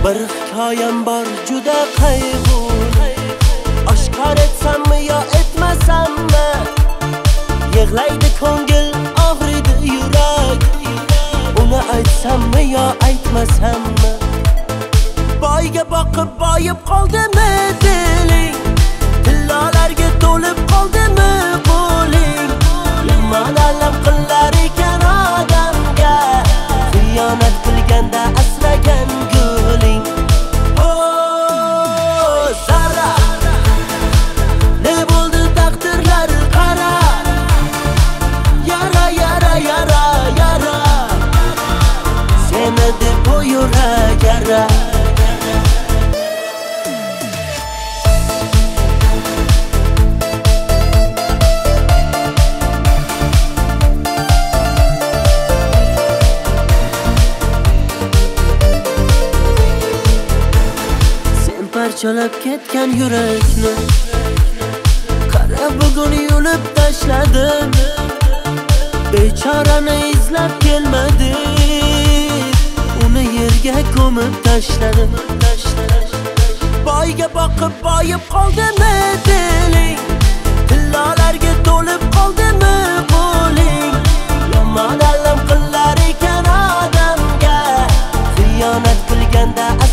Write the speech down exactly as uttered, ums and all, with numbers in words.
Bir hikoyam bor juda qayg'uli, oshkor etsammi yo etmasammi? Yig'laydi ko'ngil, og'riydi yurak. Uni aytsammi yo aytmasammi? Boyga boqib boyib qoldimi diling? Tillolarga to'lib qoldimi qo'ling? Yomon alam qilar ekan odamga, xiyonat qilganda asragan guling. Oh, Zara, ne bo'ldi taqdirlar qara. Yara, yara, yara, yara, seni deb bu yurak yara. Parchalab ketgan yurakni qara bugun yulib tashladim. Bechorani izlab kelmadim, uni yerga ko'mib tashladim. Boyga boqib boyib qoldimi diling? Tillolarga to'lib qoldimi qo'ling? Yomon alam qilar ekan odamga, xiyonat qilganda